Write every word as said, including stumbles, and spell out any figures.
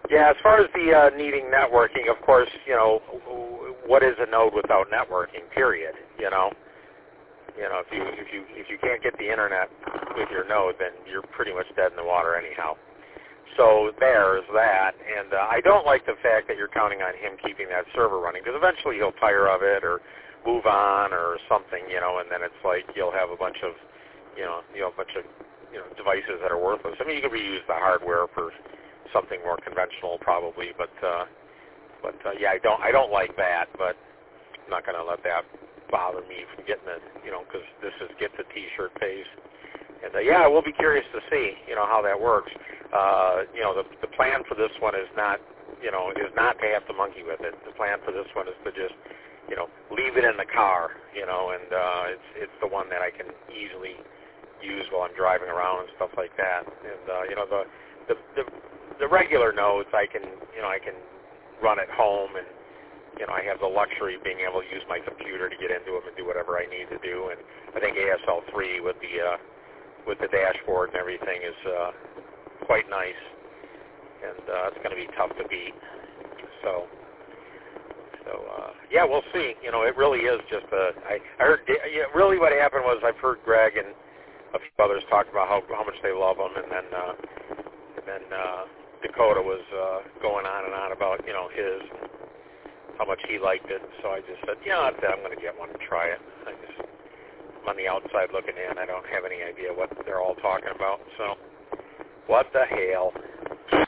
Yeah, as far as the uh, needing networking, of course, you know, what is a node without networking? Period. You know, you know, if you if you if you can't get the internet with your node, then you're pretty much dead in the water anyhow. So there's that, and uh, I don't like the fact that you're counting on him keeping that server running, because eventually he'll tire of it or move on or something, you know, and then it's like you'll have a bunch of, you know, you know, a bunch of, you know, devices that are worthless. I mean, you could reuse the hardware for something more conventional, probably, but, uh, but uh, yeah, I don't, I don't like that, but I'm not going to let that bother me from getting it, you know, because this is get the T-shirt phase. And uh, yeah, we'll be curious to see, you know, how that works. Uh, you know, the the plan for this one is not, you know, is not to have to monkey with it. The plan for this one is to just, you know, leave it in the car, you know, and uh, it's it's the one that I can easily use while I'm driving around and stuff like that. And uh, you know, the, the the the regular nodes I can, you know, I can run at home, and you know, I have the luxury of being able to use my computer to get into them and do whatever I need to do. And I think A S L three with the uh, with the dashboard and everything is uh, quite nice, and uh, it's going to be tough to beat. So, so uh, yeah, we'll see. You know, it really is just a. I, I heard. Yeah, really, what happened was I've heard Greg and a few others talk about how how much they love him, and then uh, and then uh, Dakota was uh, going on and on about, you know, his, how much he liked it. So I just said, yeah, I'm going to get one and try it. I just, I'm on the outside looking in. I don't have any idea what they're all talking about. So, what the hell?